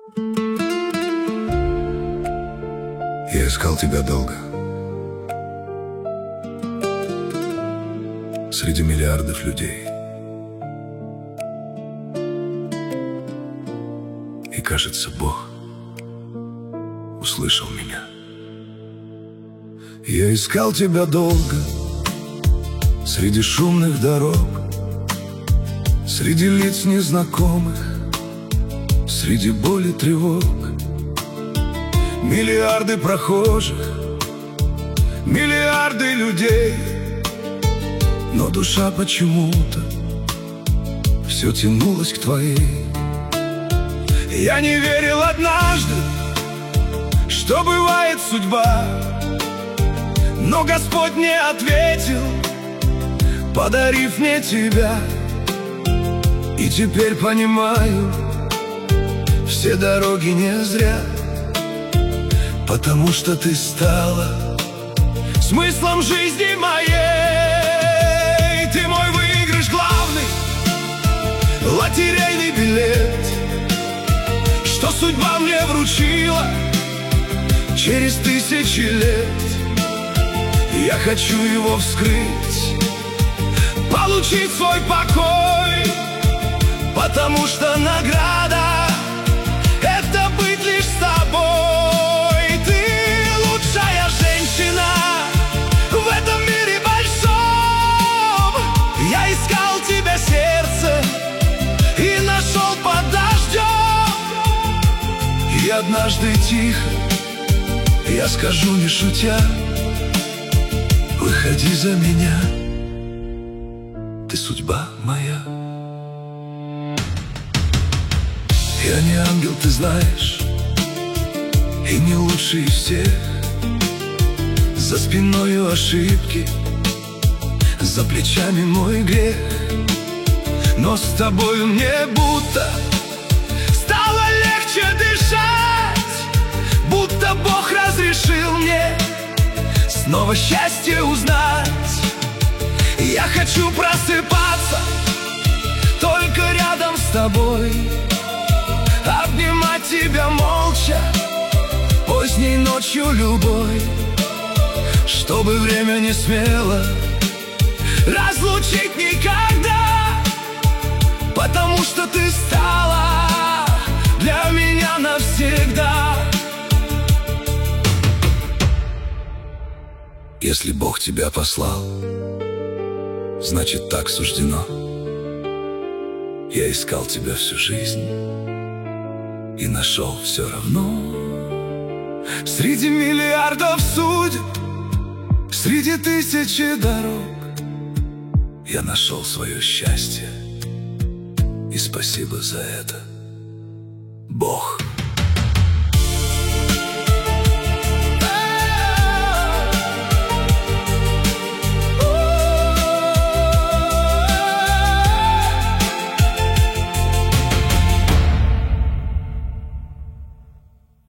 Я искал тебя долго, среди миллиардов людей. И кажется, Бог услышал меня. Я искал тебя долго, среди шумных дорог, среди лиц незнакомых, среди боли тревог. Миллиарды прохожих, миллиарды людей, но душа почему-то все тянулась к твоей. Я не верил однажды, что бывает судьба, но Господь мне ответил, подарив мне тебя. И теперь понимаю, все дороги не зря, потому что ты стала смыслом жизни моей. Ты мой выигрыш главный, лотерейный билет, что судьба мне вручила через тысячи лет. Я хочу его вскрыть, получить свой покой, потому что награда — это быть лишь с тобой. Ты лучшая женщина в этом мире большом. Я искал тебя сердце и нашел под дождем. И однажды тихо я скажу, не шутя: выходи за меня, ты судьба моя. Я не ангел, ты знаешь, и не лучший из всех. За спиною ошибки, за плечами мой грех, но с тобою мне будто стало легче дышать, будто Бог разрешил мне снова счастье узнать. Я хочу просыпаться только рядом с тобой, обнимать тебя молча поздней ночью любой, чтобы время не смело разлучить никогда, потому что ты стала для меня навсегда. Если Бог тебя послал, значит, так суждено. Я искал тебя всю жизнь и нашел все равно. Среди миллиардов судеб, среди тысячи дорог, я нашел свое счастье, и спасибо за это.